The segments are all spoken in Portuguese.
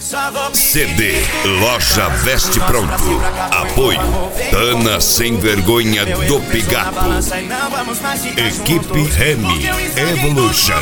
CD Loja Veste Pronto. Apoio Tana Sem Vergonha do Pigato. Equipe Remy Evolution.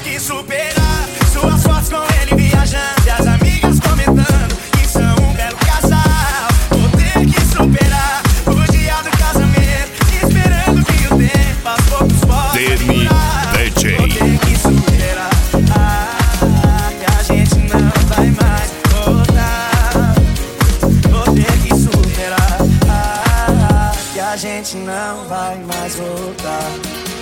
Suas fotos com ele viajando e as amigas comentando que são um belo casal. Vou ter que superar o dia do casamento, esperando que o tempo aos poucos possa Demi DJ. Vou ter que superar, que a gente não vai mais voltar. Vou ter que superar, que a gente não vai mais voltar.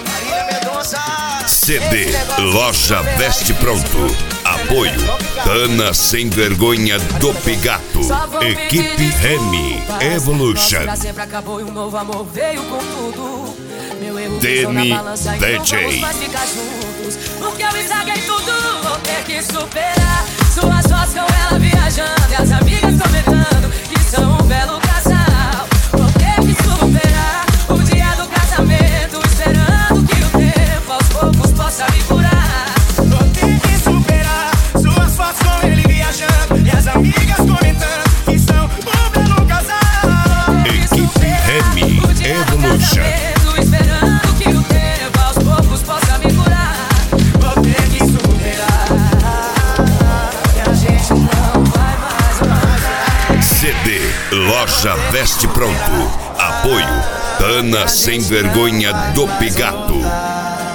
CD Loja Veste Pronto. Apoio Tana Sem Vergonha do Pigato. Equipe Remy Evolution. Sempre acabou e um novo amor veio com tudo. Meu erro Demi DJ. Porque eu estraguei tudo. Vou ter que superar suas fotos com ela viajando e as amigas comentando que são um belo casal. Vou ter que superar o dia do casamento, esperando que o tempo aos poucos possa me curar. Vou ter que superar suas fotos com ele viajando e as amigas comentando que são um belo casal. Equipe Remy Evolution. Esperando que o tempo aos poucos possa me curar. Vou ter que superar, que a gente não vai mais. CD Loja Veste Pronto. Apoio Tana Sem Vergonha do Pigato.